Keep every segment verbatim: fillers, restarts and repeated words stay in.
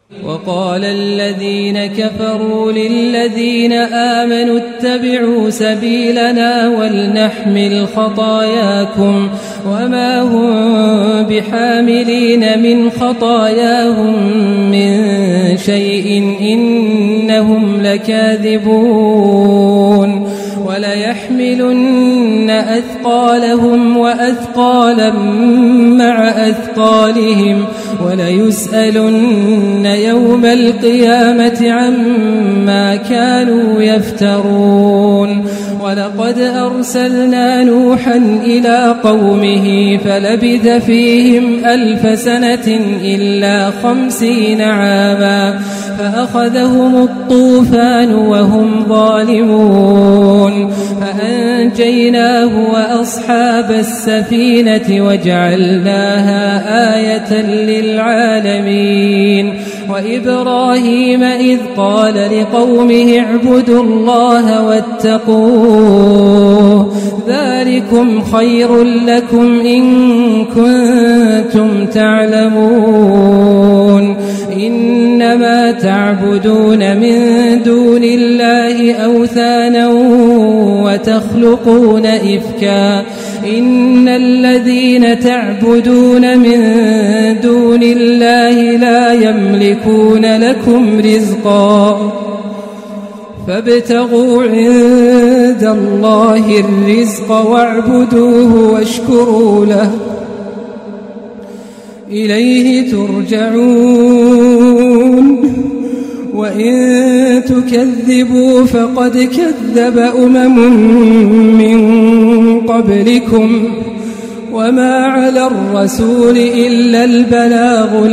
وقال الذين كفروا للذين آمنوا اتبعوا سبيلنا ولنحمل خطاياكم وما هم بحاملين من خطاياهم من شيء إنهم لكاذبون وليحملن أثقالهم وأثقالا مع أثقالهم وليسألن يوم القيامة عما كانوا يفترون ولقد أرسلنا نوحا إلى قومه فلبث فيهم ألف سنة إلا خمسين عاما فأخذهم الطوفان وهم ظالمون فأنجيناه وأصحاب السفينة وجعلناها آية للعالمين وإبراهيم إذ قال لقومه اعبدوا الله واتقوه ذلكم خير لكم إن كنتم تعلمون إنما تعبدون من دون الله أوثانا وتخلقون إفكا إن الذين تعبدون من دون الله لا يملكون لكم رزقا فابتغوا عند الله الرزق واعبدوه واشكروا له إليه ترجعون وإن تكذبوا فقد كذب أمم من قبلكم وما على الرسول إلا البلاغ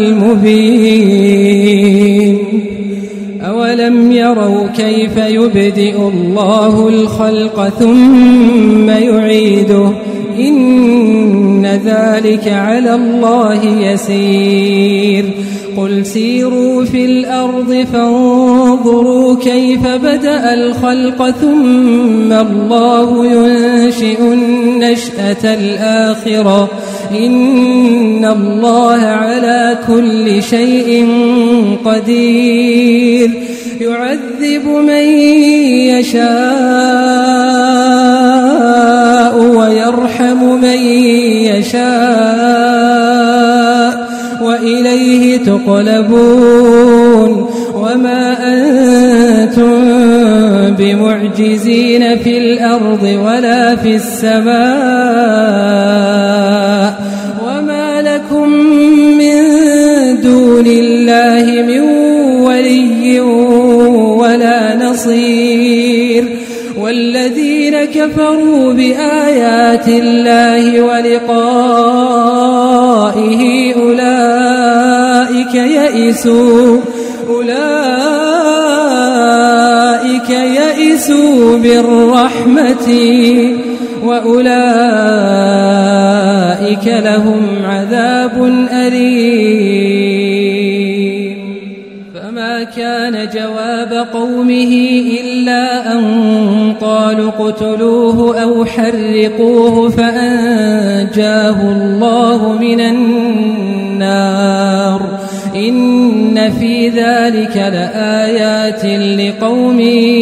المبين أولم يروا كيف يبدئ الله الخلق ثم يعيده إن ذلك على الله يسير قل سيروا في الأرض فانظروا كيف بدأ الخلق ثم الله ينشئ النشأة الآخرة إن الله على كل شيء قدير يعذب من يشاء ويرحم من يشاء وإليه تقلبون وما أنتم بمعجزين في الأرض ولا في السماء وما لكم من دون الله من ولي ولا نصير والذين كفروا بآيات الله ولقائه أولئك يئسوا أولئك يئسوا بالرحمة وأولئك لهم عذاب أليم فما كان جواب قومه إلا أن قالوا اقتلوه أو حرقوه فأنجاه الله من النار إن في ذلك لآيات لقوم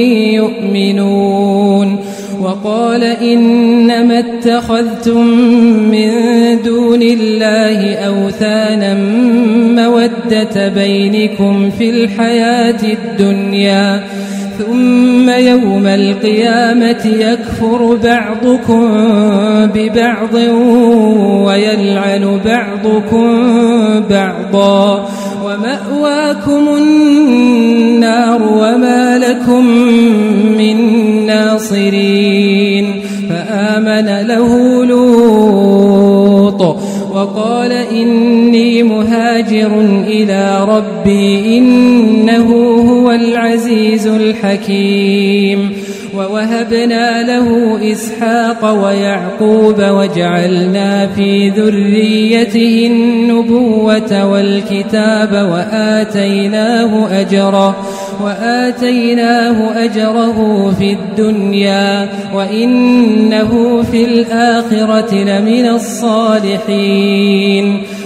يؤمنون وقال إنما اتخذتم من دون الله أوثانا مودة بينكم في الحياة الدنيا ثم يوم القيامة يكفر بعضكم ببعض ويلعن بعضكم بعضا ومأواكم النار وما لكم من ناصرين فآمن له لوط وقال إني مهاجر إلى ربي إنه هو العزيز الحكيم ووهبنا له إسحاق ويعقوب وجعلنا في ذريته النبوة والكتاب وآتيناه أجره وآتيناه أجره في الدنيا وإنه في الآخرة لمن الصالحين